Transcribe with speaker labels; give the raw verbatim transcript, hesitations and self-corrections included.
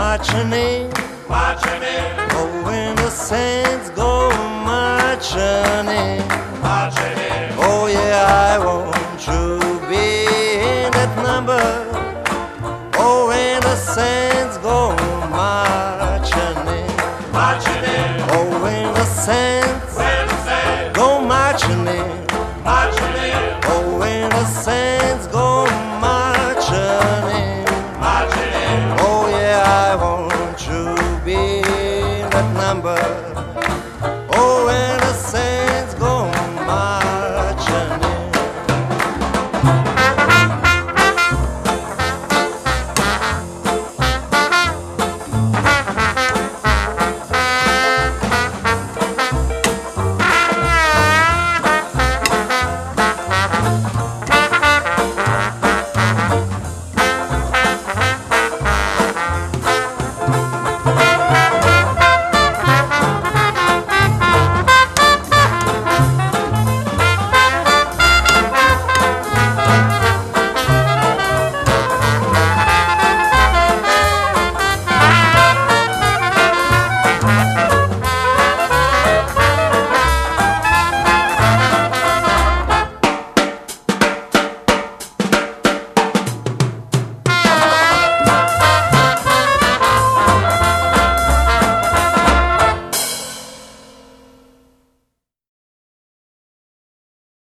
Speaker 1: marching in,
Speaker 2: marching in,
Speaker 1: oh, when the saints go marching in,
Speaker 2: marching in.
Speaker 1: oh yeah, I want you to be in that number. Oh, when the saints go marching in,
Speaker 2: Marching in,
Speaker 1: oh, when the saints
Speaker 2: when the saints
Speaker 1: go marching in,
Speaker 2: marching in,
Speaker 1: oh, when the saints go marching in,
Speaker 2: marching in.
Speaker 1: oh yeah, I want you to be in that number.